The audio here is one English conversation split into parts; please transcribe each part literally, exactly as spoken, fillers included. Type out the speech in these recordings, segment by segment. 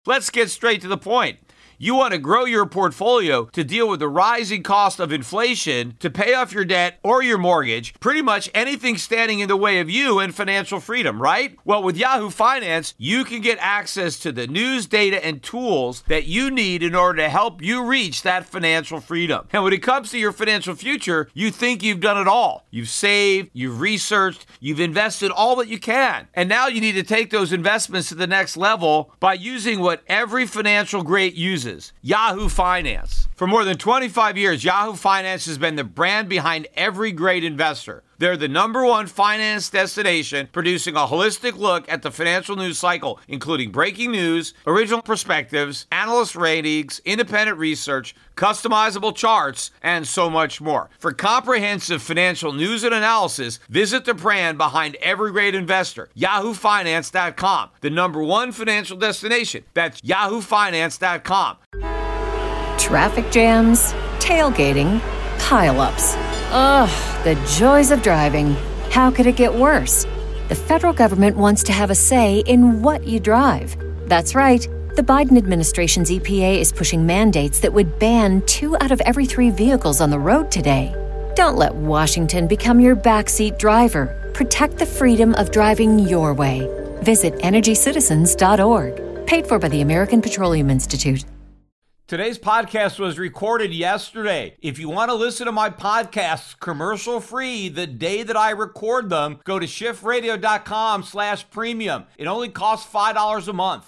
Let's get straight to the point. You want to grow your portfolio to deal with the rising cost of inflation, to pay off your debt or your mortgage, pretty much anything standing in the way of you and financial freedom, right? Well, with Yahoo Finance, you can get access to the news, data, and tools that you need in order to help you reach that financial freedom. And when it comes to your financial future, you think you've done it all. You've saved, you've researched, you've invested all that you can. And now you need to take those investments to the next level by using what every financial great uses. Yahoo Finance. For more than twenty-five years, Yahoo Finance has been the brand behind every great investor. They're the number one finance destination, producing a holistic look at the financial news cycle, including breaking news, original perspectives, analyst ratings, independent research, customizable charts, and so much more. For comprehensive financial news and analysis, visit the brand behind every great investor, yahoo finance dot com, the number one financial destination. That's yahoo finance dot com. Traffic jams, tailgating, pileups. Ugh, the joys of driving. How could it get worse? The federal government wants to have a say in what you drive. That's right. The Biden administration's E P A is pushing mandates that would ban two out of every three vehicles on the road today. Don't let Washington become your backseat driver. Protect the freedom of driving your way. Visit energy citizens dot org. Paid for by the American Petroleum Institute. Today's podcast was recorded yesterday. If you want to listen to my podcasts commercial-free the day that I record them, go to shift radio dot com slash premium. It only costs five dollars a month.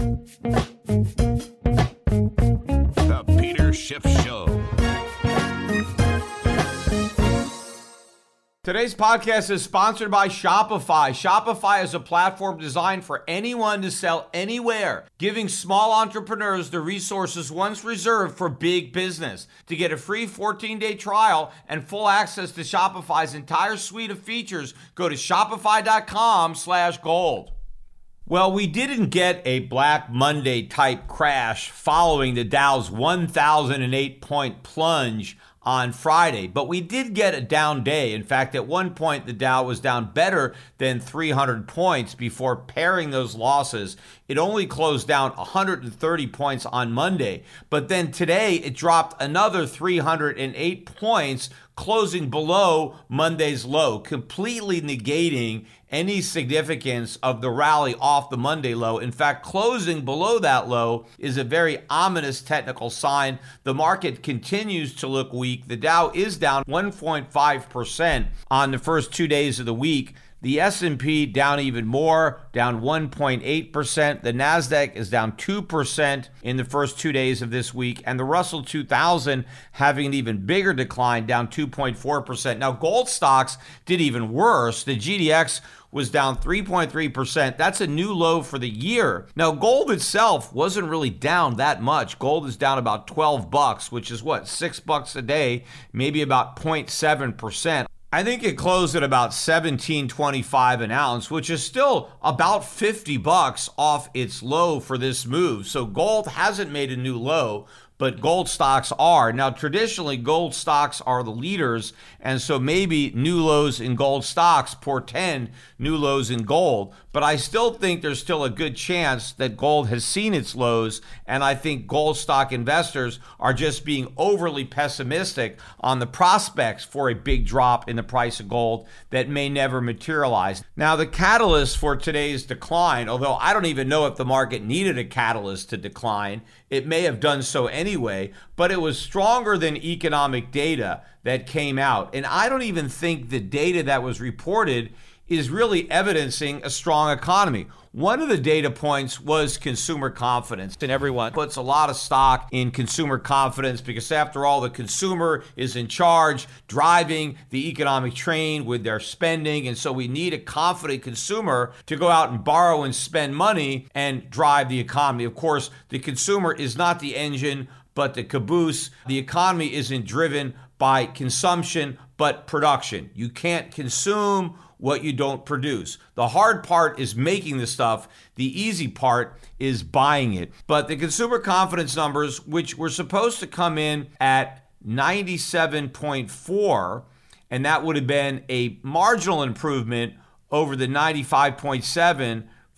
The Peter Schiff Show. Today's podcast is sponsored by Shopify. Shopify is a platform designed for anyone to sell anywhere, giving small entrepreneurs the resources once reserved for big business. To get a free fourteen-day trial and full access to Shopify's entire suite of features, go to shopify dot com slash gold. Well, we didn't get a Black Monday type crash following the Dow's one thousand eight point plunge on Friday, but we did get a down day. In fact, at one point, the Dow was down better than three hundred points before pairing those losses. It only closed down one hundred thirty points on Monday, but then today it dropped another three hundred eight points, closing below Monday's low, completely negating any significance of the rally off the Monday low. In fact, closing below that low is a very ominous technical sign. The market continues to look weak. The Dow is down one point five percent on the first two days of the week. The S and P down even more, down one point eight percent. The NASDAQ is down two percent in the first two days of this week. And the Russell two thousand having an even bigger decline, down two point four percent. Now, gold stocks did even worse. The G D X was down three point three percent. That's a new low for the year. Now, gold itself wasn't really down that much. Gold is down about twelve bucks, which is what, six bucks a day, maybe about zero point seven percent. I think it closed at about seventeen twenty-five an ounce, which is still about fifty bucks off its low for this move. So gold hasn't made a new low, but gold stocks are. Now, traditionally, gold stocks are the leaders, and so maybe new lows in gold stocks portend new lows in gold. But I still think there's still a good chance that gold has seen its lows, and I think gold stock investors are just being overly pessimistic on the prospects for a big drop in the price of gold that may never materialize. Now, the catalyst for today's decline, although I don't even know if the market needed a catalyst to decline, it may have done so anyway, but it was stronger than economic data that came out. And I don't even think the data that was reported is really evidencing a strong economy. One of the data points was consumer confidence, and everyone puts a lot of stock in consumer confidence because, after all, the consumer is in charge, driving the economic train with their spending, and so we need a confident consumer to go out and borrow and spend money and drive the economy. Of course, the consumer is not the engine, but the caboose. The economy isn't driven by consumption, but production. You can't consume what you don't produce. The hard part is making the stuff. The easy part is buying it. But the consumer confidence numbers, which were supposed to come in at ninety-seven point four, and that would have been a marginal improvement over the ninety-five point seven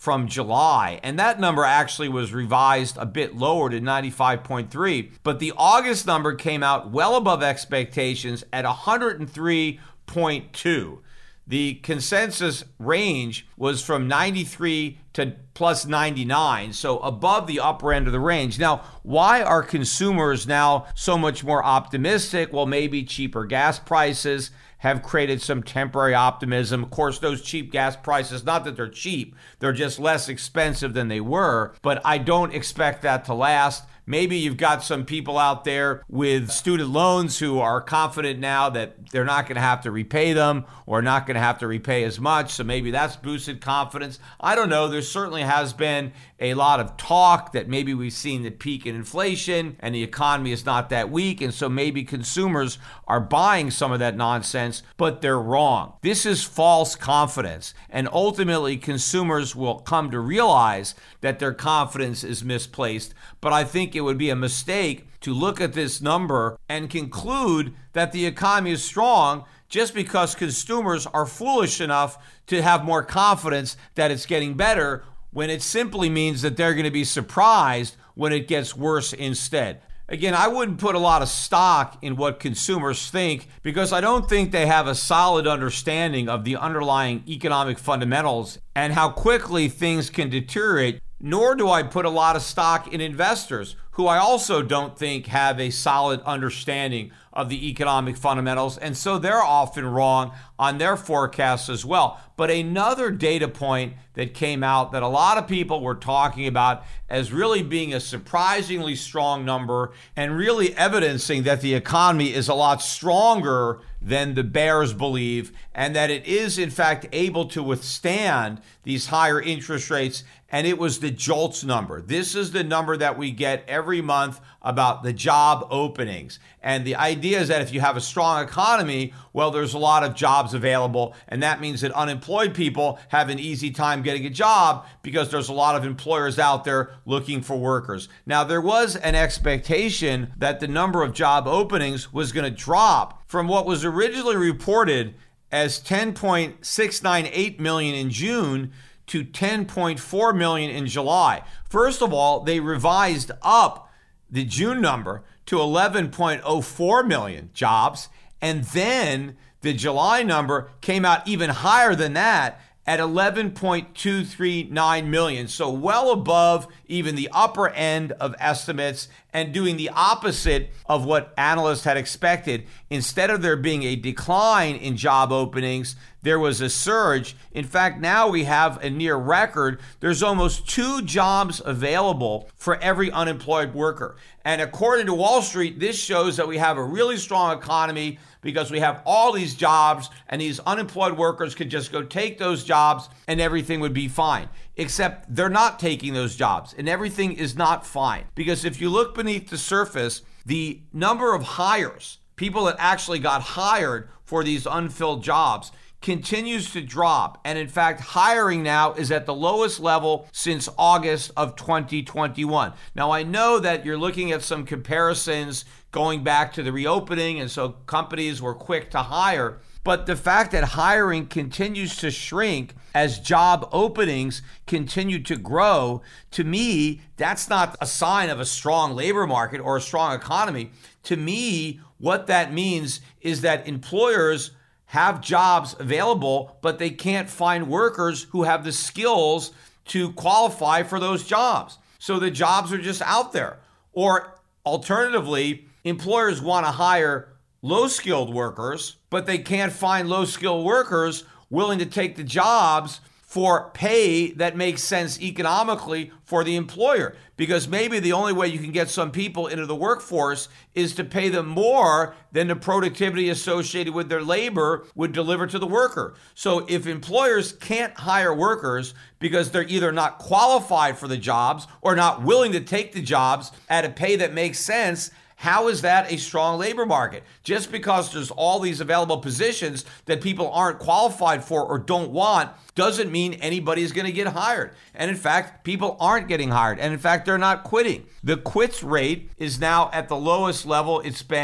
from July, and that number actually was revised a bit lower to ninety-five point three, but the August number came out well above expectations at one hundred three point two. The consensus range was from ninety-three to plus ninety-nine, so above the upper end of the range. Now, why are consumers now so much more optimistic? Well, maybe cheaper gas prices have created some temporary optimism. Of course, those cheap gas prices, not that they're cheap, they're just less expensive than they were, but I don't expect that to last. Maybe you've got some people out there with student loans who are confident now that they're not going to have to repay them or not going to have to repay as much. So maybe that's boosted confidence. I don't know. There certainly has been a lot of talk that maybe we've seen the peak in inflation and the economy is not that weak. And so maybe consumers are buying some of that nonsense, but they're wrong. This is false confidence. And ultimately, consumers will come to realize that their confidence is misplaced. But I think it would be a mistake to look at this number and conclude that the economy is strong just because consumers are foolish enough to have more confidence that it's getting better, when it simply means that they're going to be surprised when it gets worse instead. Again, I wouldn't put a lot of stock in what consumers think because I don't think they have a solid understanding of the underlying economic fundamentals and how quickly things can deteriorate. Nor do I put a lot of stock in investors, who I also don't think have a solid understanding of the economic fundamentals, and so they're often wrong on their forecasts as well. But another data point that came out that a lot of people were talking about as really being a surprisingly strong number and really evidencing that the economy is a lot stronger than the bears believe, and that it is in fact able to withstand these higher interest rates. And it was the JOLTS number. This is the number that we get every month about the job openings. And the idea is that if you have a strong economy, well, there's a lot of jobs available. And that means that unemployed people have an easy time getting a job because there's a lot of employers out there looking for workers. Now, there was an expectation that the number of job openings was going to drop from what was originally reported as ten point six nine eight million in June to ten point four million in July. First of all, they revised up the June number to eleven point oh four million jobs, and then the July number came out even higher than that at eleven point two three nine million. So well above even the upper end of estimates and doing the opposite of what analysts had expected. Instead of there being a decline in job openings, there was a surge. In fact, now we have a near record. There's almost two jobs available for every unemployed worker. And according to Wall Street, this shows that we have a really strong economy because we have all these jobs and these unemployed workers could just go take those jobs and everything would be fine. Except they're not taking those jobs and everything is not fine. Because if you look beneath the surface, the number of hires, people that actually got hired for these unfilled jobs, continues to drop. And in fact, hiring now is at the lowest level since August of twenty twenty-one. Now, I know that you're looking at some comparisons going back to the reopening, and so companies were quick to hire. But the fact that hiring continues to shrink as job openings continue to grow, to me, that's not a sign of a strong labor market or a strong economy. To me, what that means is that employers have jobs available, but they can't find workers who have the skills to qualify for those jobs. So the jobs are just out there. Or alternatively, employers want to hire low-skilled workers, but they can't find low-skilled workers willing to take the jobs for pay that makes sense economically for the employer. Because maybe the only way you can get some people into the workforce is to pay them more than the productivity associated with their labor would deliver to the worker. So if employers can't hire workers because they're either not qualified for the jobs or not willing to take the jobs at a pay that makes sense, how is that a strong labor market? Just because there's all these available positions that people aren't qualified for or don't want doesn't mean anybody's going to get hired. And in fact, people aren't getting hired. And in fact, they're not quitting. The quits rate is now at the lowest level it's been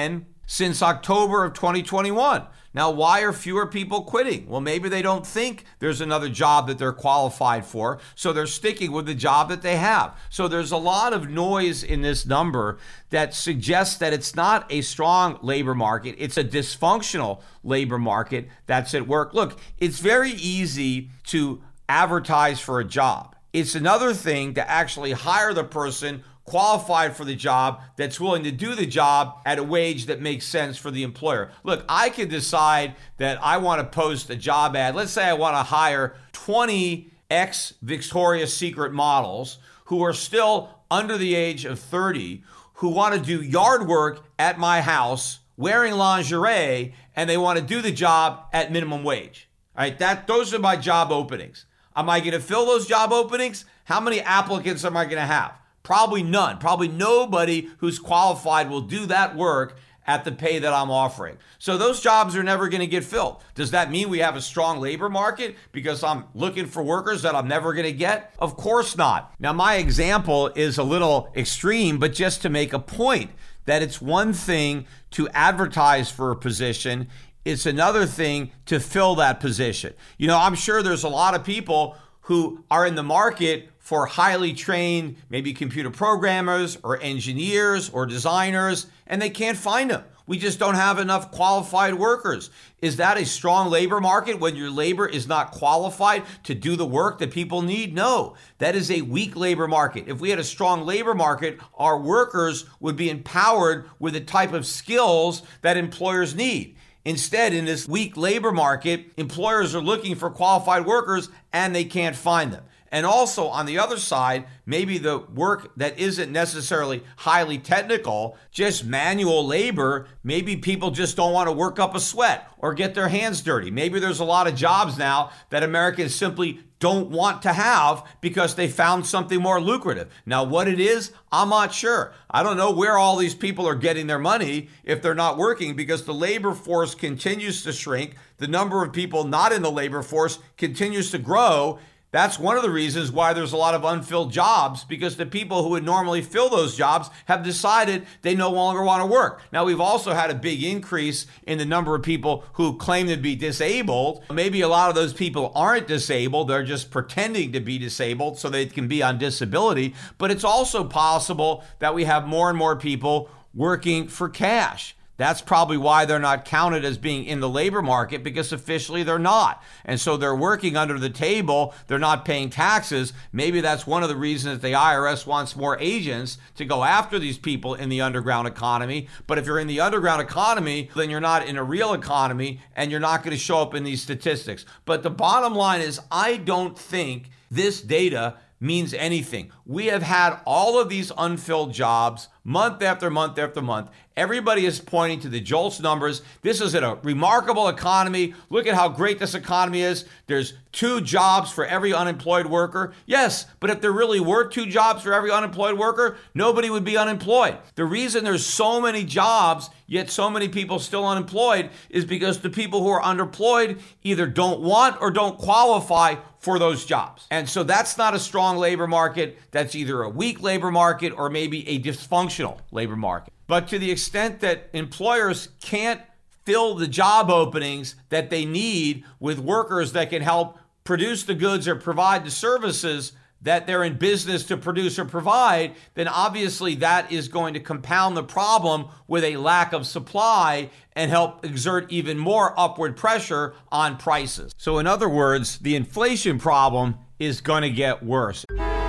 since October of twenty twenty-one. Now, why are fewer people quitting? Well, maybe they don't think there's another job that they're qualified for, so they're sticking with the job that they have. So there's a lot of noise in this number that suggests that it's not a strong labor market. It's a dysfunctional labor market that's at work. Look, it's very easy to advertise for a job. It's another thing to actually hire the person qualified for the job that's willing to do the job at a wage that makes sense for the employer. Look, I can decide that I want to post a job ad. Let's say I want to hire twenty ex-Victoria's Secret models who are still under the age of thirty, who want to do yard work at my house wearing lingerie, and they want to do the job at minimum wage. All right, that those are my job openings. Am I going to fill those job openings? How many applicants am I going to have? Probably none. Probably nobody who's qualified will do that work at the pay that I'm offering. So those jobs are never going to get filled. Does that mean we have a strong labor market because I'm looking for workers that I'm never going to get? Of course not. Now, my example is a little extreme, but just to make a point that it's one thing to advertise for a position. It's another thing to fill that position. You know, I'm sure there's a lot of people who are in the market for highly trained, maybe computer programmers or engineers or designers, and they can't find them. We just don't have enough qualified workers. Is that a strong labor market when your labor is not qualified to do the work that people need? No, that is a weak labor market. If we had a strong labor market, our workers would be empowered with the type of skills that employers need. Instead, in this weak labor market, employers are looking for qualified workers and they can't find them. And also on the other side, maybe the work that isn't necessarily highly technical, just manual labor, maybe people just don't want to work up a sweat or get their hands dirty. Maybe there's a lot of jobs now that Americans simply don't want to have because they found something more lucrative. Now, what it is, I'm not sure. I don't know where all these people are getting their money if they're not working, because the labor force continues to shrink. The number of people not in the labor force continues to grow. That's one of the reasons why there's a lot of unfilled jobs, because the people who would normally fill those jobs have decided they no longer want to work. Now, we've also had a big increase in the number of people who claim to be disabled. Maybe a lot of those people aren't disabled. They're just pretending to be disabled so they can be on disability. But it's also possible that we have more and more people working for cash. That's probably why they're not counted as being in the labor market, because officially they're not. And so they're working under the table. They're not paying taxes. Maybe that's one of the reasons that the I R S wants more agents to go after these people in the underground economy. But if you're in the underground economy, then you're not in a real economy and you're not going to show up in these statistics. But the bottom line is, I don't think this data means anything. We have had all of these unfilled jobs month after month after month. Everybody is pointing to the JOLTS numbers. This is a remarkable economy. Look at how great this economy is. There's two jobs for every unemployed worker. Yes, but if there really were two jobs for every unemployed worker, nobody would be unemployed. The reason there's so many jobs, yet so many people still unemployed, is because the people who are underemployed either don't want or don't qualify for those jobs. And so that's not a strong labor market. That's either a weak labor market or maybe a dysfunctional labor market. But to the extent that employers can't fill the job openings that they need with workers that can help produce the goods or provide the services that they're in business to produce or provide, then obviously that is going to compound the problem with a lack of supply and help exert even more upward pressure on prices. So in other words, the inflation problem is going to get worse.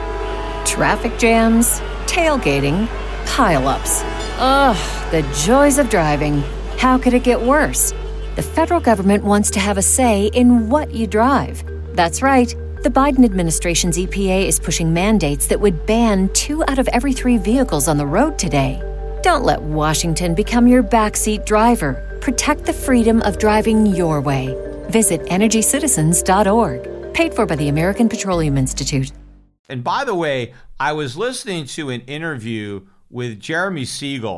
Traffic jams, tailgating, pileups. Ugh, the joys of driving. How could it get worse? The federal government wants to have a say in what you drive. That's right. The Biden administration's E P A is pushing mandates that would ban two out of every three vehicles on the road today. Don't let Washington become your backseat driver. Protect the freedom of driving your way. Visit energy citizens dot org. Paid for by the American Petroleum Institute. And by the way, I was listening to an interview with Jeremy Siegel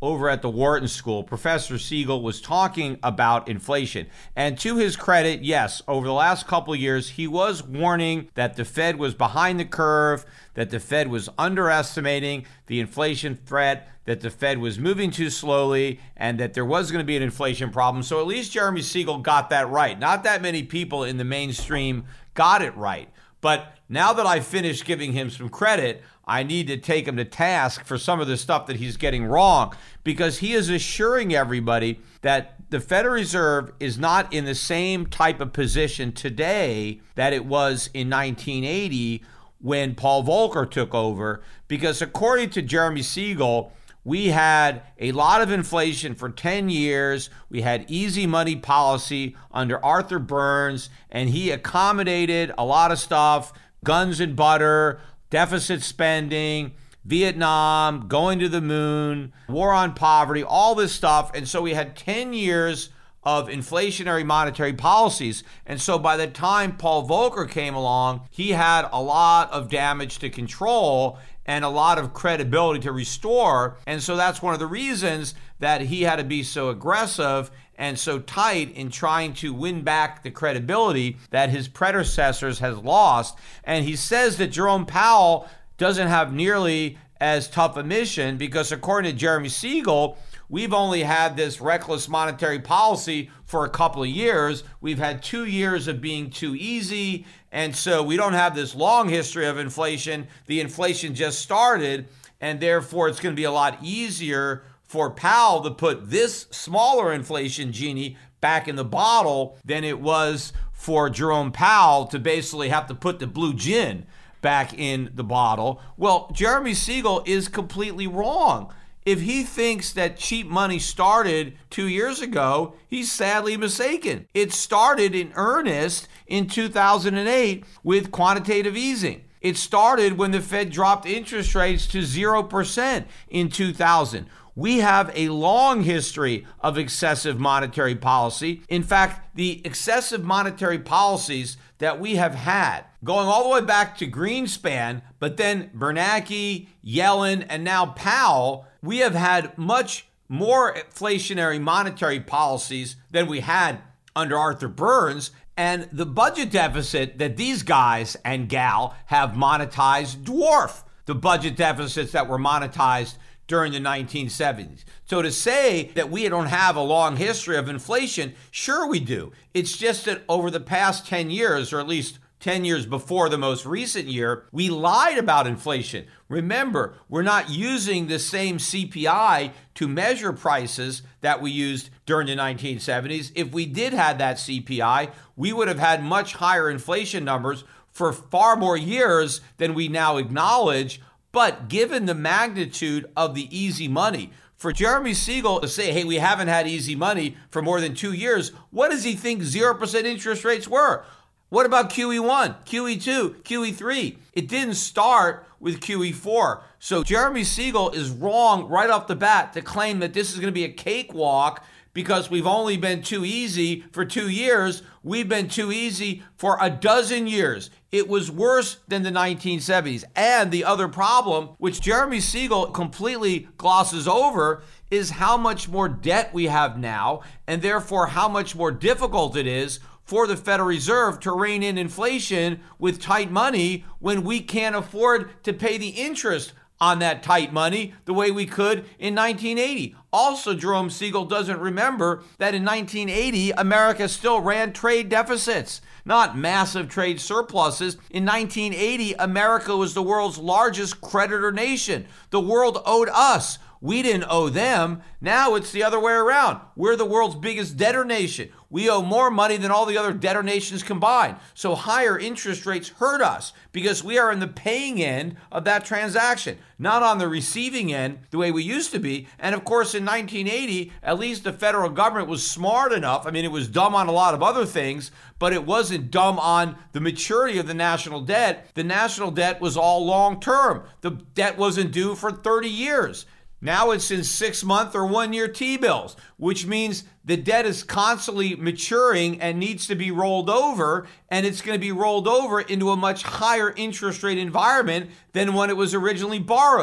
over at the Wharton School, Professor Siegel was talking about inflation. And to his credit, yes, over the last couple of years, he was warning that the Fed was behind the curve, that the Fed was underestimating the inflation threat, that the Fed was moving too slowly, and that there was going to be an inflation problem. So at least Jeremy Siegel got that right. Not that many people in the mainstream got it right. But now that I've finished giving him some credit, I need to take him to task for some of the stuff that he's getting wrong, because he is assuring everybody that the Federal Reserve is not in the same type of position today that it was in nineteen eighty when Paul Volcker took over, because according to Jeremy Siegel, we had a lot of inflation for ten years. We had easy money policy under Arthur Burns, and he accommodated a lot of stuff, guns and butter, deficit spending, Vietnam, going to the moon, war on poverty, all this stuff. And so we had ten years of inflationary monetary policies. And so by the time Paul Volcker came along, he had a lot of damage to control and a lot of credibility to restore. And so that's one of the reasons that he had to be so aggressive and so tight in trying to win back the credibility that his predecessors has lost. And he says that Jerome Powell doesn't have nearly as tough a mission because, according to Jeremy Siegel, we've only had this reckless monetary policy for a couple of years. We've had two years of being too easy, and so we don't have this long history of inflation. The inflation just started, and therefore it's going to be a lot easier for Powell to put this smaller inflation genie back in the bottle than it was for Jerome Powell to basically have to put the blue gin back in the bottle. Well, Jeremy Siegel is completely wrong. If he thinks that cheap money started two years ago, he's sadly mistaken. It started in earnest in two thousand eight with quantitative easing. It started when the Fed dropped interest rates to zero percent in two thousand. We have a long history of excessive monetary policy. In fact, the excessive monetary policies that we have had, going all the way back to Greenspan, but then Bernanke, Yellen, and now Powell, we have had much more inflationary monetary policies than we had under Arthur Burns. And the budget deficit that these guys and gal have monetized dwarf the budget deficits that were monetized during the nineteen seventies. So to say that we don't have a long history of inflation, sure we do. It's just that over the past ten years, or at least ten years before the most recent year, we lied about inflation. Remember, we're not using the same C P I to measure prices that we used during the nineteen seventies. If we did have that C P I, we would have had much higher inflation numbers for far more years than we now acknowledge. But given the magnitude of the easy money, for Jeremy Siegel to say, hey, we haven't had easy money for more than two years, what does he think zero percent interest rates were? What about Q E one, Q E two, Q E three? It didn't start with Q E four. So Jeremy Siegel is wrong right off the bat to claim that this is going to be a cakewalk because we've only been too easy for two years. We've been too easy for a dozen years. It was worse than the nineteen seventies. And the other problem, which Jeremy Siegel completely glosses over, is how much more debt we have now, and therefore how much more difficult it is for the Federal Reserve to rein in inflation with tight money when we can't afford to pay the interest on that tight money the way we could in nineteen eighty. Also, Jerome Siegel doesn't remember that in nineteen eighty, America still ran trade deficits, not massive trade surpluses. In nineteen eighty, America was the world's largest creditor nation. The world owed us. We didn't owe them. Now it's the other way around. We're the world's biggest debtor nation. We owe more money than all the other debtor nations combined. So higher interest rates hurt us because we are in the paying end of that transaction, not on the receiving end the way we used to be. And of course, in nineteen eighty, at least the federal government was smart enough. I mean, it was dumb on a lot of other things, but it wasn't dumb on the maturity of the national debt. The national debt was all long term. The debt wasn't due for thirty years. Now it's in six-month or one-year T-bills, which means the debt is constantly maturing and needs to be rolled over, and it's going to be rolled over into a much higher interest rate environment than when it was originally borrowed.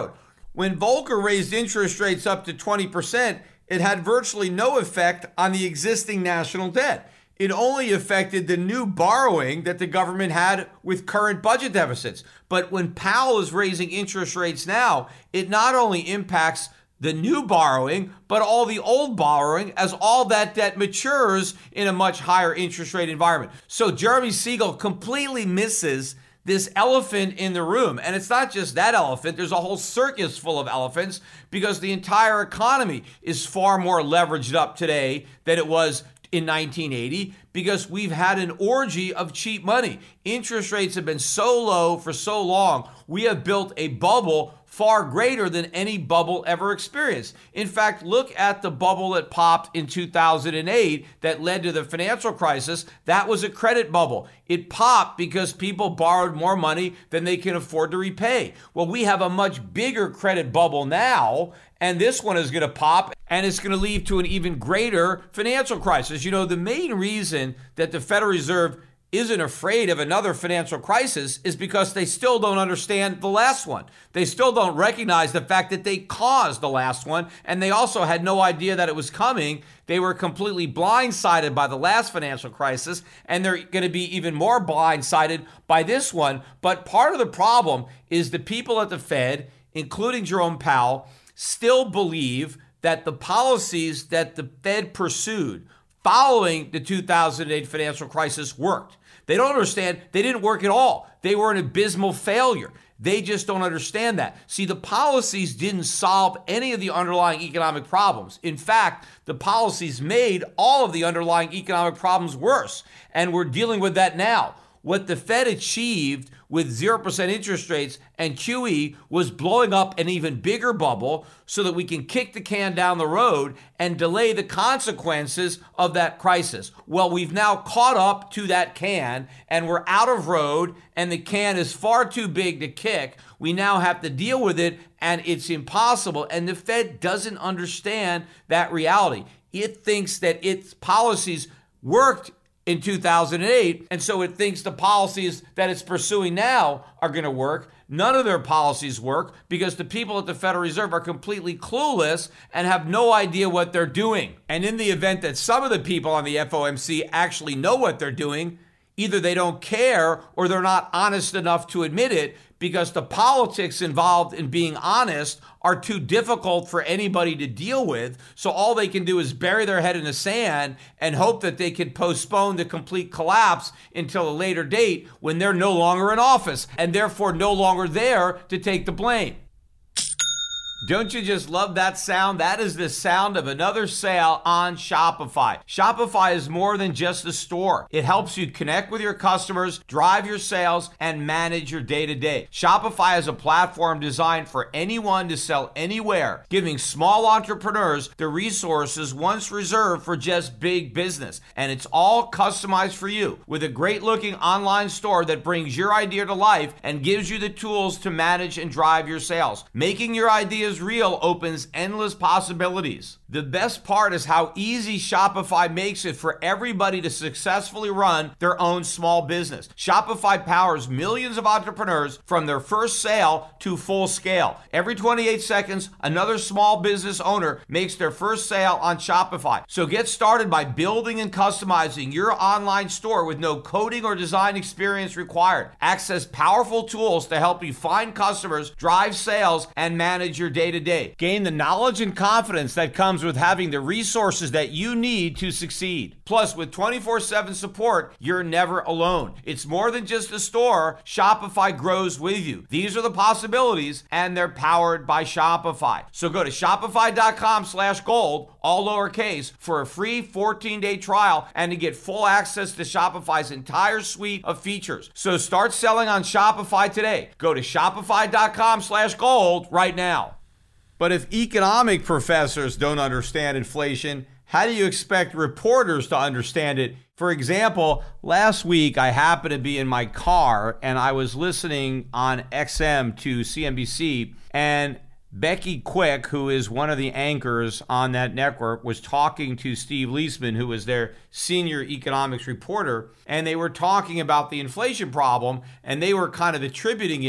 When Volcker raised interest rates up to twenty percent, it had virtually no effect on the existing national debt. It only affected the new borrowing that the government had with current budget deficits. But when Powell is raising interest rates now, it not only impacts the new borrowing, but all the old borrowing as all that debt matures in a much higher interest rate environment. So Jeremy Siegel completely misses this elephant in the room. And it's not just that elephant. There's a whole circus full of elephants because the entire economy is far more leveraged up today than it was in nineteen eighty because we've had an orgy of cheap money. Interest rates have been so low for so long. We have built a bubble far greater than any bubble ever experienced. In fact, look at the bubble that popped in two thousand eight that led to the financial crisis. That was a credit bubble. It popped because people borrowed more money than they can afford to repay. Well, we have a much bigger credit bubble now, and this one is going to pop, and it's going to lead to an even greater financial crisis. You know, the main reason that the Federal Reserve isn't afraid of another financial crisis is because they still don't understand the last one. They still don't recognize the fact that they caused the last one, and they also had no idea that it was coming. They were completely blindsided by the last financial crisis, and they're going to be even more blindsided by this one. But part of the problem is the people at the Fed, including Jerome Powell, still believe that the policies that the Fed pursued following the two thousand eight financial crisis worked. They don't understand they didn't work at all. They were an abysmal failure. They just don't understand that. See, the policies didn't solve any of the underlying economic problems. In fact, the policies made all of the underlying economic problems worse, and we're dealing with that now. What the Fed achieved with zero percent interest rates and Q E was blowing up an even bigger bubble so that we can kick the can down the road and delay the consequences of that crisis. Well, we've now caught up to that can and we're out of road and the can is far too big to kick. We now have to deal with it and it's impossible. And the Fed doesn't understand that reality. It thinks that its policies worked in two thousand eight, and so it thinks the policies that it's pursuing now are going to work. None of their policies work because the people at the Federal Reserve are completely clueless and have no idea what they're doing. And in the event that some of the people on the F O M C actually know what they're doing, either they don't care or they're not honest enough to admit it because the politics involved in being honest are too difficult for anybody to deal with. So all they can do is bury their head in the sand and hope that they can postpone the complete collapse until a later date when they're no longer in office and therefore no longer there to take the blame. Don't you just love that sound? That is the sound of another sale on Shopify. Shopify is more than just a store. It helps you connect with your customers, drive your sales, and manage your day-to-day. Shopify is a platform designed for anyone to sell anywhere, giving small entrepreneurs the resources once reserved for just big business. And it's all customized for you with a great-looking online store that brings your idea to life and gives you the tools to manage and drive your sales. Making your ideas real opens endless possibilities. The best part is how easy Shopify makes it for everybody to successfully run their own small business. Shopify powers millions of entrepreneurs from their first sale to full scale. Every twenty-eight seconds, another small business owner makes their first sale on Shopify. So get started by building and customizing your online store with no coding or design experience required. Access powerful tools to help you find customers, drive sales, and manage your day-to-day. Gain the knowledge and confidence that comes with having the resources that you need to succeed. Plus, with twenty-four seven support, you're never alone. It's more than just a store. Shopify grows with you. These are the possibilities, and they're powered by Shopify. So go to shopify.com slash gold, all lowercase, for a free fourteen-day trial and to get full access to Shopify's entire suite of features. So start selling on Shopify today. Go to shopify.com slash gold right now. But if economic professors don't understand inflation, how do you expect reporters to understand it? For example, last week I happened to be in my car and I was listening on X M to C N B C, and Becky Quick, who is one of the anchors on that network, was talking to Steve Leisman, who was their senior economics reporter, and they were talking about the inflation problem, and they were kind of attributing it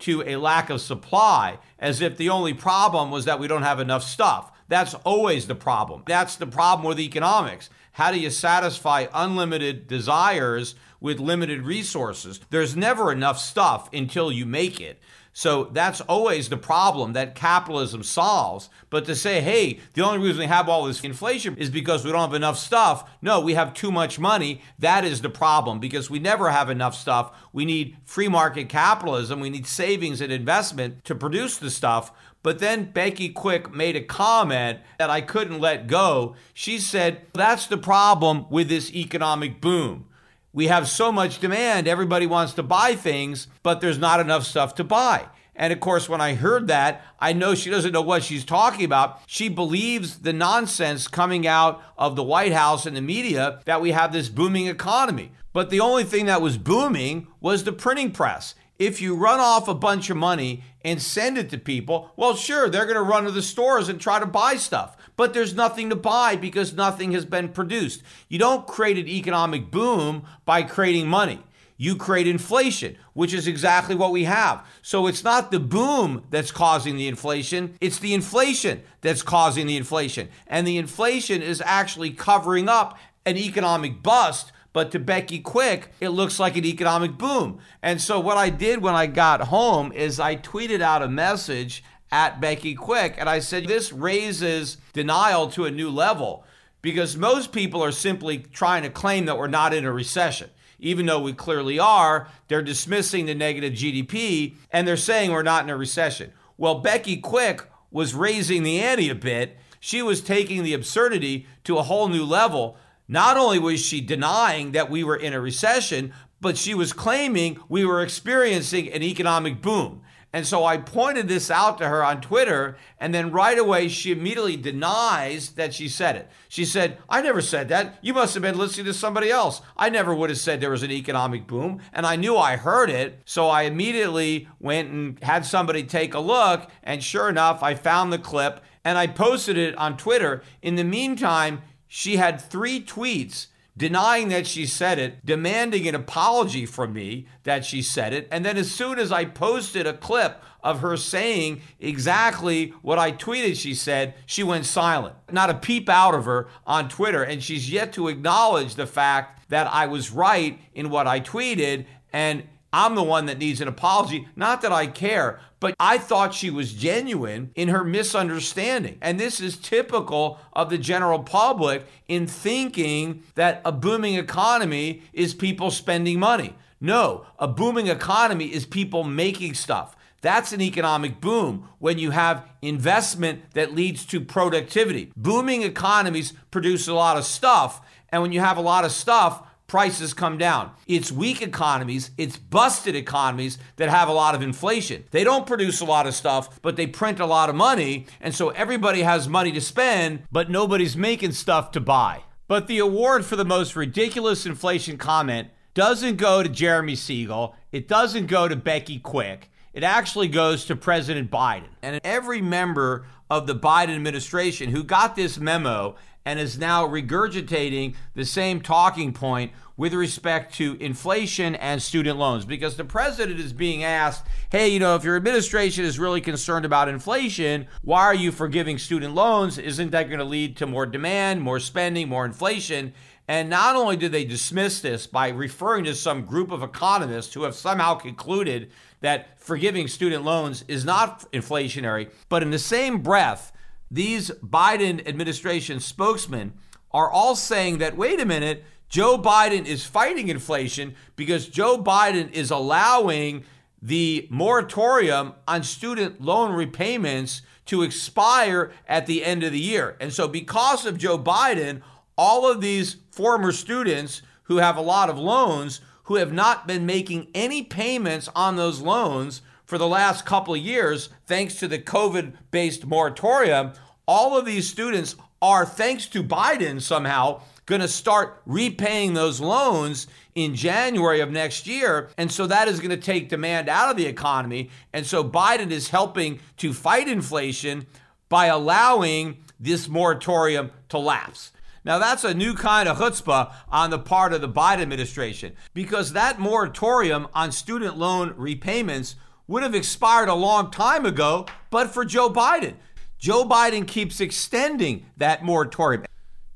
to a lack of supply, as if the only problem was that we don't have enough stuff. That's always the problem. That's the problem with economics. How do you satisfy unlimited desires with limited resources? There's never enough stuff until you make it. So that's always the problem that capitalism solves. But to say, hey, the only reason we have all this inflation is because we don't have enough stuff. No, we have too much money. That is the problem, because we never have enough stuff. We need free market capitalism. We need savings and investment to produce the stuff. But then Becky Quick made a comment that I couldn't let go. She said, that's the problem with this economic boom. We have so much demand, everybody wants to buy things, but there's not enough stuff to buy. And of course, when I heard that, I know she doesn't know what she's talking about. She believes the nonsense coming out of the White House and the media that we have this booming economy. But the only thing that was booming was the printing press. If you run off a bunch of money and send it to people, well, sure, they're going to run to the stores and try to buy stuff. But there's nothing to buy because nothing has been produced. You don't create an economic boom by creating money. You create inflation, which is exactly what we have. So it's not the boom that's causing the inflation. It's the inflation that's causing the inflation. And the inflation is actually covering up an economic bust. But to Becky Quick, it looks like an economic boom. And so what I did when I got home is I tweeted out a message at Becky Quick, and I said, this raises denial to a new level, because most people are simply trying to claim that we're not in a recession. Even though we clearly are, they're dismissing the negative G D P, and they're saying we're not in a recession. Well, Becky Quick was raising the ante a bit. She was taking the absurdity to a whole new level. Not only was she denying that we were in a recession, but she was claiming we were experiencing an economic boom. And so I pointed this out to her on Twitter, and then right away she immediately denies that she said it. She said, I never said that. You must have been listening to somebody else. I never would have said there was an economic boom, and I knew I heard it. So I immediately went and had somebody take a look, and sure enough, I found the clip, and I posted it on Twitter. In the meantime, she had three tweets denying that she said it, demanding an apology from me that she said it. And then as soon as I posted a clip of her saying exactly what I tweeted she said, she went silent. Not a peep out of her on Twitter. And she's yet to acknowledge the fact that I was right in what I tweeted, and I'm the one that needs an apology. Not that I care, but I thought she was genuine in her misunderstanding. And this is typical of the general public in thinking that a booming economy is people spending money. No, a booming economy is people making stuff. That's an economic boom when you have investment that leads to productivity. Booming economies produce a lot of stuff, and when you have a lot of stuff, prices come down. It's weak economies, it's busted economies that have a lot of inflation. They don't produce a lot of stuff, but they print a lot of money, and so everybody has money to spend, but nobody's making stuff to buy. But the award for the most ridiculous inflation comment doesn't go to Jeremy Siegel, it doesn't go to Becky Quick, it actually goes to President Biden. And every member of the Biden administration who got this memo and is now regurgitating the same talking point with respect to inflation and student loans. Because the president is being asked, hey, you know, if your administration is really concerned about inflation, why are you forgiving student loans? Isn't that going to lead to more demand, more spending, more inflation? And not only did they dismiss this by referring to some group of economists who have somehow concluded that forgiving student loans is not inflationary, but in the same breath, these Biden administration spokesmen are all saying that, wait a minute, Joe Biden is fighting inflation because Joe Biden is allowing the moratorium on student loan repayments to expire at the end of the year. And so because of Joe Biden, all of these former students who have a lot of loans, who have not been making any payments on those loans for the last couple of years, thanks to the COVID-based moratorium, all of these students are, thanks to Biden somehow, going to start repaying those loans in January of next year. And so that is going to take demand out of the economy. And so Biden is helping to fight inflation by allowing this moratorium to lapse. Now, that's a new kind of chutzpah on the part of the Biden administration, because that moratorium on student loan repayments would have expired a long time ago, but for Joe Biden. Joe Biden keeps extending that moratorium.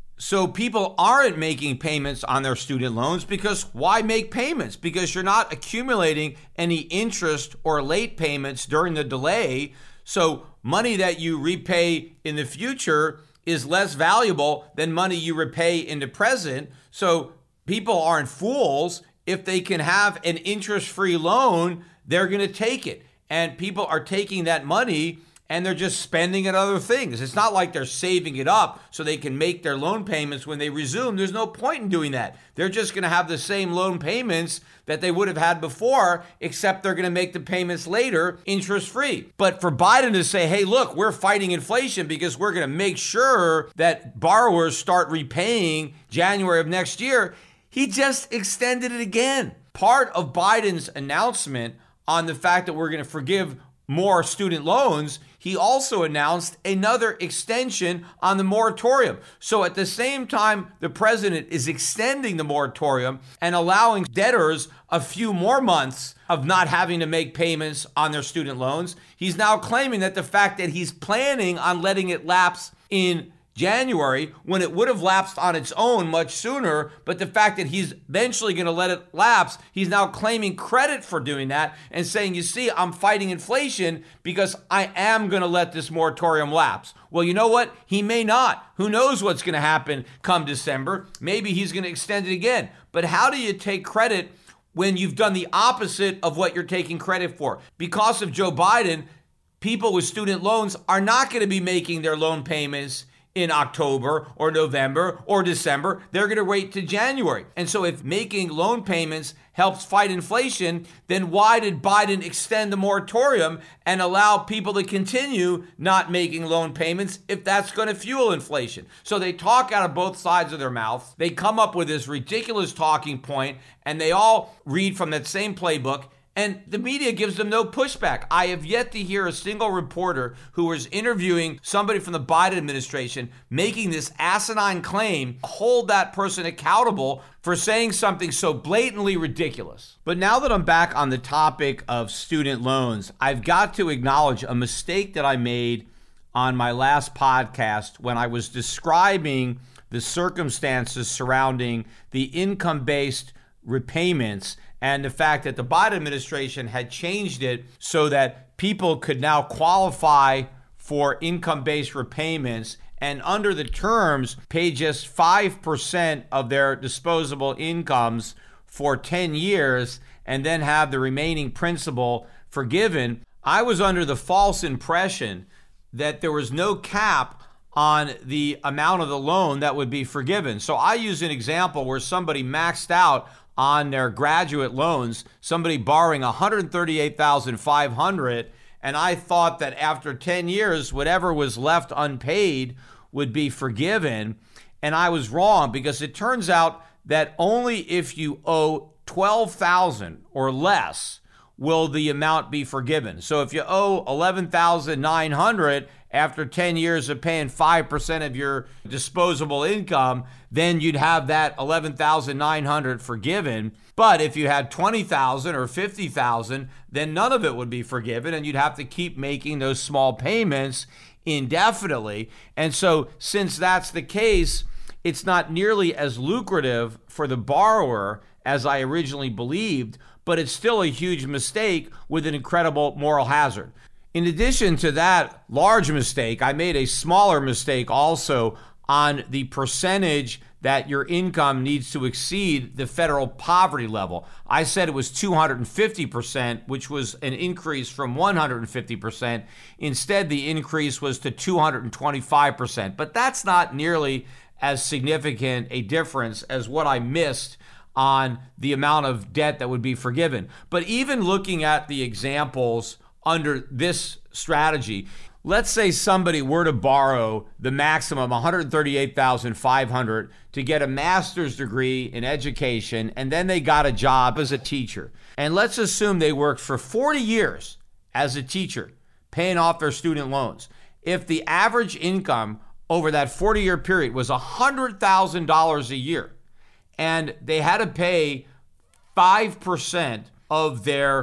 So people aren't making payments on their student loans because why make payments? Because you're not accumulating any interest or late payments during the delay. So money that you repay in the future is less valuable than money you repay in the present. So people aren't fools. If they can have an interest-free loan, they're going to take it. And people are taking that money and they're just spending it on other things. It's not like they're saving it up so they can make their loan payments when they resume. There's no point in doing that. They're just going to have the same loan payments that they would have had before, except they're going to make the payments later interest-free. But for Biden to say, hey, look, we're fighting inflation because we're going to make sure that borrowers start repaying January of next year, he just extended it again. Part of Biden's announcement on the fact that we're going to forgive more student loans, he also announced another extension on the moratorium. So at the same time, the president is extending the moratorium and allowing debtors a few more months of not having to make payments on their student loans. He's now claiming that the fact that he's planning on letting it lapse in January, when it would have lapsed on its own much sooner, but the fact that he's eventually going to let it lapse, he's now claiming credit for doing that and saying, you see, I'm fighting inflation because I am going to let this moratorium lapse. Well, you know what? He may not. Who knows what's going to happen come December? Maybe he's going to extend it again. But how do you take credit when you've done the opposite of what you're taking credit for? Because of Joe Biden, people with student loans are not going to be making their loan payments in October or November or December. They're going to wait to January. And so if making loan payments helps fight inflation, then why did Biden extend the moratorium and allow people to continue not making loan payments if that's going to fuel inflation? So they talk out of both sides of their mouth. They come up with this ridiculous talking point, and they all read from that same playbook. And the media gives them no pushback. I have yet to hear a single reporter who was interviewing somebody from the Biden administration making this asinine claim, hold that person accountable for saying something so blatantly ridiculous. But now that I'm back on the topic of student loans, I've got to acknowledge a mistake that I made on my last podcast when I was describing the circumstances surrounding the income-based repayments and the fact that the Biden administration had changed it so that people could now qualify for income-based repayments and under the terms pay just five percent of their disposable incomes for ten years and then have the remaining principal forgiven. I was under the false impression that there was no cap on the amount of the loan that would be forgiven. So I use an example where somebody maxed out on their graduate loans, somebody borrowing one hundred thirty-eight thousand five hundred dollars, and I thought that after ten years, whatever was left unpaid would be forgiven. And I was wrong, because it turns out that only if you owe twelve thousand dollars or less will the amount be forgiven. So if you owe eleven thousand nine hundred dollars after ten years of paying five percent of your disposable income, then you'd have that eleven thousand nine hundred dollars forgiven. But if you had twenty thousand dollars or fifty thousand dollars, then none of it would be forgiven, and you'd have to keep making those small payments indefinitely. And so since that's the case, it's not nearly as lucrative for the borrower as I originally believed, but it's still a huge mistake with an incredible moral hazard. In addition to that large mistake, I made a smaller mistake also on the percentage that your income needs to exceed the federal poverty level. I said it was two hundred fifty percent, which was an increase from one hundred fifty percent. Instead, the increase was to two hundred twenty-five percent. But that's not nearly as significant a difference as what I missed on the amount of debt that would be forgiven. But even looking at the examples under this strategy, let's say somebody were to borrow the maximum one hundred thirty-eight thousand five hundred dollars to get a master's degree in education, and then they got a job as a teacher. And let's assume they worked for forty years as a teacher, paying off their student loans. If the average income over that forty-year period was one hundred thousand dollars a year, and they had to pay five percent of their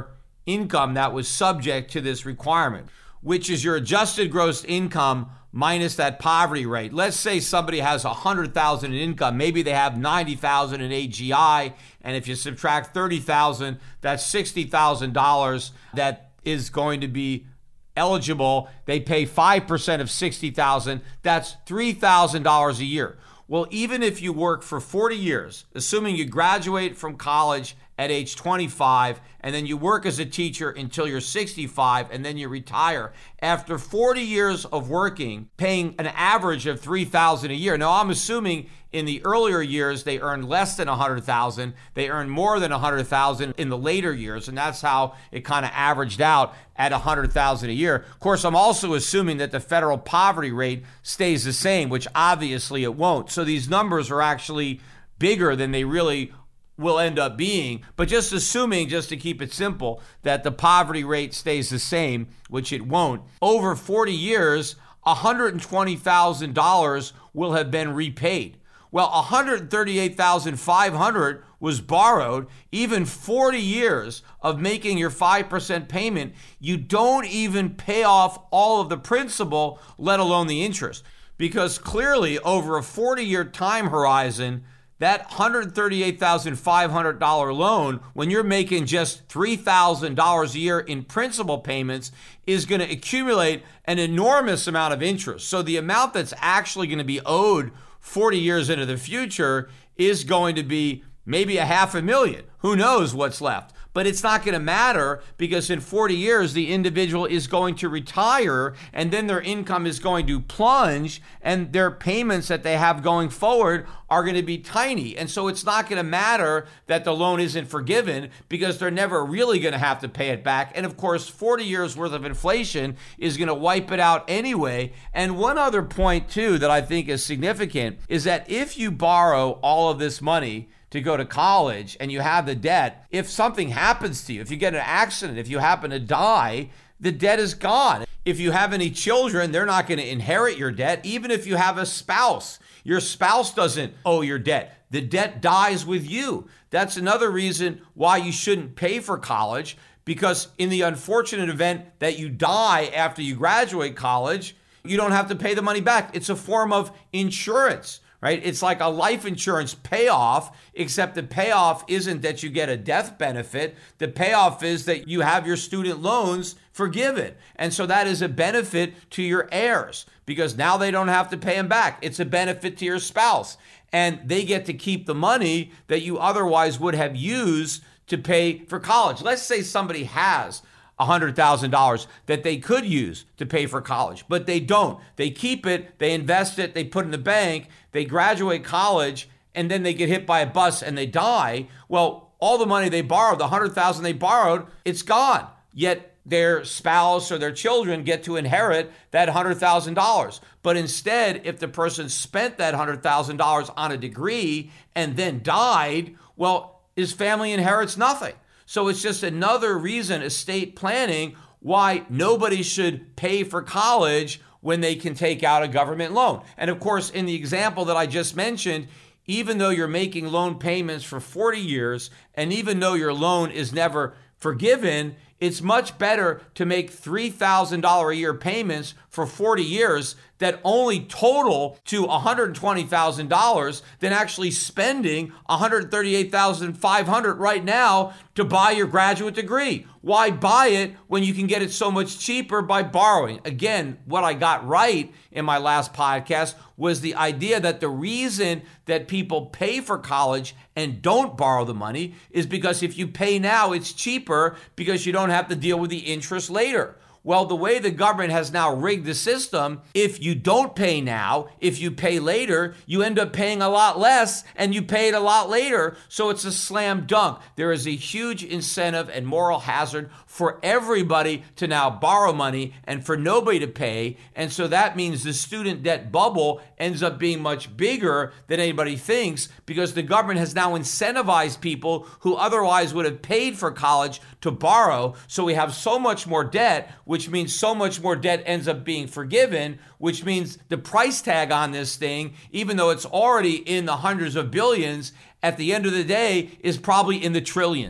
income that was subject to this requirement, which is your adjusted gross income minus that poverty rate. Let's say somebody has one hundred thousand dollars in income. Maybe they have ninety thousand dollars in A G I, and if you subtract thirty thousand dollars, that's sixty thousand dollars that is going to be eligible. They pay five percent of sixty thousand dollars. That's three thousand dollars a year. Well, even if you work for forty years, assuming you graduate from college at age twenty-five, and then you work as a teacher until you're sixty-five, and then you retire. After forty years of working, paying an average of three thousand dollars a year. Now, I'm assuming in the earlier years, they earned less than one hundred thousand dollars. They earned more than one hundred thousand dollars in the later years, and that's how it kind of averaged out at one hundred thousand dollars a year. Of course, I'm also assuming that the federal poverty rate stays the same, which obviously it won't. So these numbers are actually bigger than they really will end up being, but just assuming, just to keep it simple, that the poverty rate stays the same, which it won't, over forty years, one hundred twenty thousand dollars will have been repaid. Well, one hundred thirty-eight thousand five hundred dollars was borrowed. Even forty years of making your five percent payment, you don't even pay off all of the principal, let alone the interest. Because clearly, over a forty-year time horizon, that one hundred thirty-eight thousand five hundred dollars loan, when you're making just three thousand dollars a year in principal payments, is going to accumulate an enormous amount of interest. So the amount that's actually going to be owed forty years into the future is going to be maybe a half a million. Who knows what's left? But it's not going to matter, because in forty years, the individual is going to retire, and then their income is going to plunge, and their payments that they have going forward are going to be tiny. And so it's not going to matter that the loan isn't forgiven, because they're never really going to have to pay it back. And of course, forty years worth of inflation is going to wipe it out anyway. And one other point too that I think is significant is that if you borrow all of this money to go to college and you have the debt, if something happens to you, if you get in an accident, if you happen to die, the debt is gone. If you have any children, they're not going to inherit your debt. Even if you have a spouse, your spouse doesn't owe your debt. The debt dies with you. That's another reason why you shouldn't pay for college, because in the unfortunate event that you die after you graduate college, you don't have to pay the money back. It's a form of insurance. Right? It's like a life insurance payoff, except the payoff isn't that you get a death benefit. The payoff is that you have your student loans forgiven. And so that is a benefit to your heirs, because now they don't have to pay them back. It's a benefit to your spouse, and they get to keep the money that you otherwise would have used to pay for college. Let's say somebody has one hundred thousand dollars that they could use to pay for college, but they don't. They keep it, they invest it, they put it in the bank, they graduate college, and then they get hit by a bus and they die. Well, all the money they borrowed, the one hundred thousand dollars they borrowed, it's gone. Yet their spouse or their children get to inherit that one hundred thousand dollars. But instead, if the person spent that one hundred thousand dollars on a degree and then died, well, his family inherits nothing. So it's just another reason, estate planning, why nobody should pay for college when they can take out a government loan. And of course, in the example that I just mentioned, even though you're making loan payments for forty years, and even though your loan is never forgiven, it's much better to make three thousand dollars a year payments for forty years that only total to one hundred twenty thousand dollars than actually spending one hundred thirty-eight thousand five hundred dollars right now to buy your graduate degree. Why buy it when you can get it so much cheaper by borrowing? Again, what I got right in my last podcast was the idea that the reason that people pay for college and don't borrow the money is because if you pay now, it's cheaper because you don't have to deal with the interest later. Well, the way the government has now rigged the system, if you don't pay now, if you pay later, you end up paying a lot less and you pay it a lot later. So it's a slam dunk. There is a huge incentive and moral hazard for everybody to now borrow money and for nobody to pay. And so that means the student debt bubble ends up being much bigger than anybody thinks, because the government has now incentivized people who otherwise would have paid for college to borrow. So we have so much more debt, which means so much more debt ends up being forgiven, which means the price tag on this thing, even though it's already in the hundreds of billions, at the end of the day is probably in the trillions.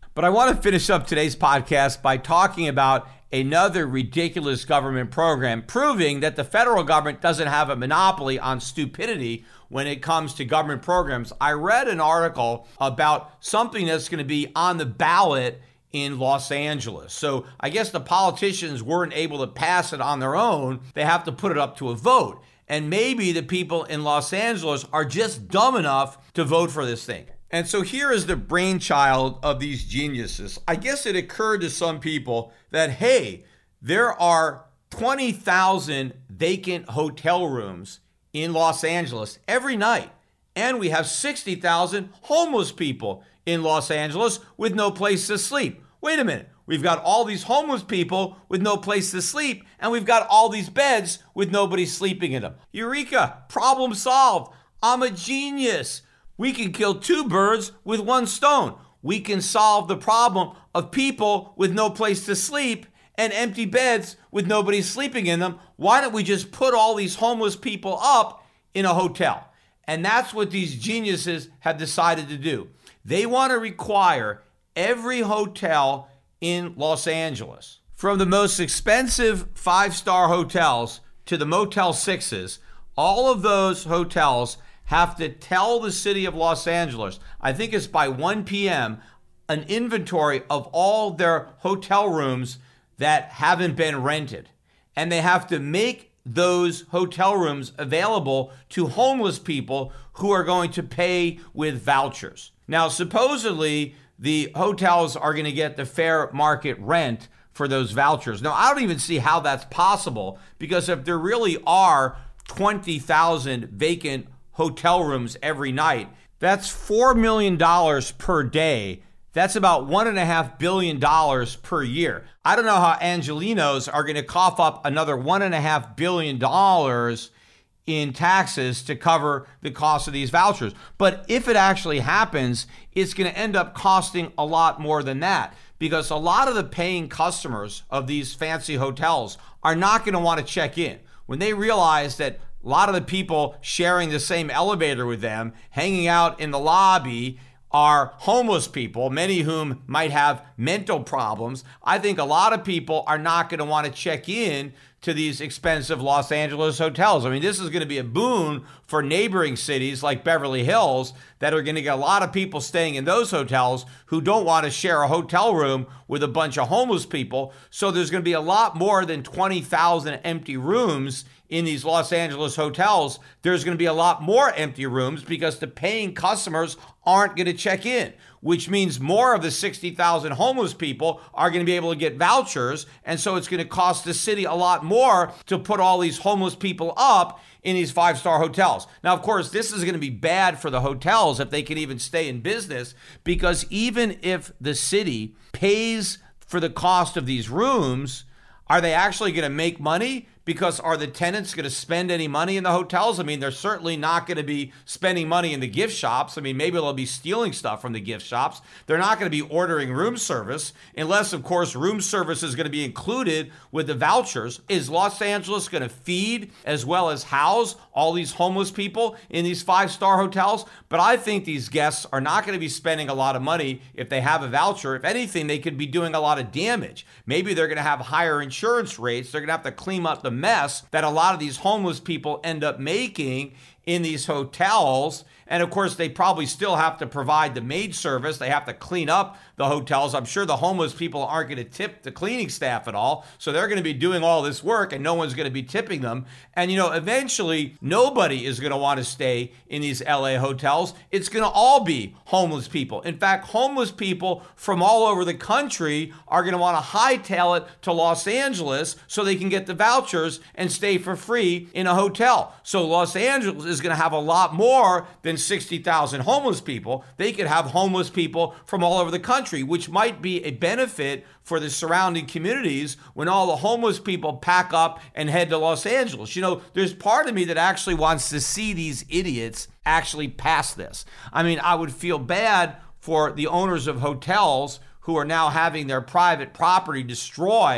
But I want to finish up today's podcast by talking about another ridiculous government program, proving that the federal government doesn't have a monopoly on stupidity when it comes to government programs. I read an article about something that's going to be on the ballot in Los Angeles. So I guess the politicians weren't able to pass it on their own. They have to put it up to a vote. And maybe the people in Los Angeles are just dumb enough to vote for this thing. And so here is the brainchild of these geniuses. I guess it occurred to some people that, hey, there are twenty thousand vacant hotel rooms in Los Angeles every night. And we have sixty thousand homeless people in Los Angeles with no place to sleep. Wait a minute. We've got all these homeless people with no place to sleep, and we've got all these beds with nobody sleeping in them. Eureka! Problem solved. I'm a genius. We can kill two birds with one stone. We can solve the problem of people with no place to sleep and empty beds with nobody sleeping in them. Why don't we just put all these homeless people up in a hotel? And that's what these geniuses have decided to do. They want to require every hotel in Los Angeles, from the most expensive five-star hotels to the Motel Sixes, all of those hotels have to tell the city of Los Angeles, I think it's by one p.m., an inventory of all their hotel rooms that haven't been rented. And they have to make those hotel rooms available to homeless people who are going to pay with vouchers. Now, supposedly, the hotels are going to get the fair market rent for those vouchers. Now, I don't even see how that's possible, because if there really are twenty thousand vacant hotel rooms every night, that's four million dollars per day. That's about one point five billion dollars per year. I don't know how Angelenos are going to cough up another one point five billion dollars in taxes to cover the cost of these vouchers. But if it actually happens, it's going to end up costing a lot more than that, because a lot of the paying customers of these fancy hotels are not going to want to check in. When they realize that a lot of the people sharing the same elevator with them, hanging out in the lobby, are homeless people, many of whom might have mental problems, I think a lot of people are not going to want to check in to these expensive Los Angeles hotels. I mean, this is going to be a boon for neighboring cities like Beverly Hills that are going to get a lot of people staying in those hotels who don't want to share a hotel room with a bunch of homeless people. So there's going to be a lot more than twenty thousand empty rooms in these Los Angeles hotels. There's going to be a lot more empty rooms because the paying customers aren't going to check in, which means more of the sixty thousand homeless people are going to be able to get vouchers. And so it's going to cost the city a lot more to put all these homeless people up in these five-star hotels. Now, of course, this is going to be bad for the hotels if they can even stay in business, because even if the city pays for the cost of these rooms, are they actually going to make money? Because are the tenants going to spend any money in the hotels? I mean, they're certainly not going to be spending money in the gift shops. I mean, maybe they'll be stealing stuff from the gift shops. They're not going to be ordering room service unless, of course, room service is going to be included with the vouchers. Is Los Angeles going to feed as well as house all these homeless people in these five-star hotels? But I think these guests are not going to be spending a lot of money if they have a voucher. If anything, they could be doing a lot of damage. Maybe they're going to have higher insurance rates. They're going to have to clean up the mess that a lot of these homeless people end up making in these hotels. And of course, they probably still have to provide the maid service. They have to clean up the hotels. I'm sure the homeless people aren't going to tip the cleaning staff at all. So they're going to be doing all this work and no one's going to be tipping them. And, you know, eventually nobody is going to want to stay in these L A hotels. It's going to all be homeless people. In fact, homeless people from all over the country are going to want to hightail it to Los Angeles so they can get the vouchers and stay for free in a hotel. So Los Angeles is going to have a lot more than sixty thousand homeless people. They could have homeless people from all over the country, which might be a benefit for the surrounding communities when all the homeless people pack up and head to Los Angeles. You know, there's part of me that actually wants to see these idiots actually pass this. I mean, I would feel bad for the owners of hotels who are now having their private property destroyed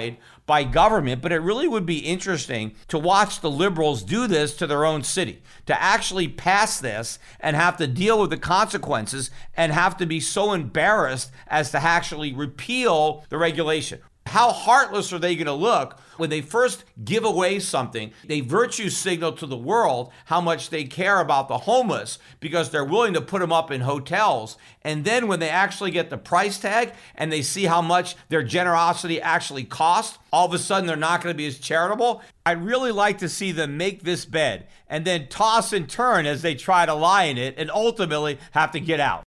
by government, but it really would be interesting to watch the liberals do this to their own city, to actually pass this and have to deal with the consequences and have to be so embarrassed as to actually repeal the regulation. How heartless are they going to look when they first give away something? They virtue signal to the world how much they care about the homeless because they're willing to put them up in hotels. And then when they actually get the price tag and they see how much their generosity actually costs, all of a sudden they're not going to be as charitable. I'd really like to see them make this bed and then toss and turn as they try to lie in it and ultimately have to get out.